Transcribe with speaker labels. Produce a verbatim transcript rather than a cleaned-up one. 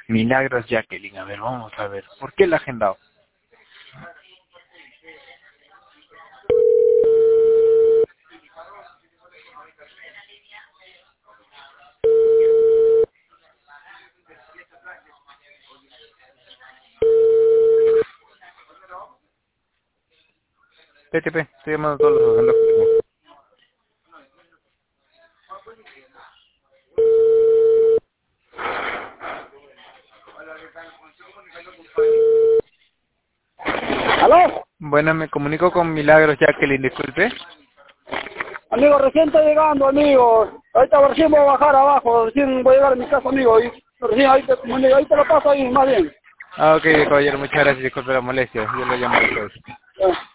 Speaker 1: Milagros Jacqueline, a ver, vamos a ver. ¿Por qué la ha agendado? P T P, estoy llamando a todos los agendas que tengo.
Speaker 2: ¿Aló?
Speaker 1: Bueno, me comunico con Milagros Jacqueline, disculpe.
Speaker 2: Amigo, recién estoy llegando, amigo. Ahorita recién voy a bajar abajo, recién voy a llegar a mi casa, amigo. Y recién ahí te, ahí te lo paso ahí, más bien.
Speaker 1: Ah, ok, caballero, muchas gracias, disculpe la molestia. Yo lo llamo después.
Speaker 2: Ya.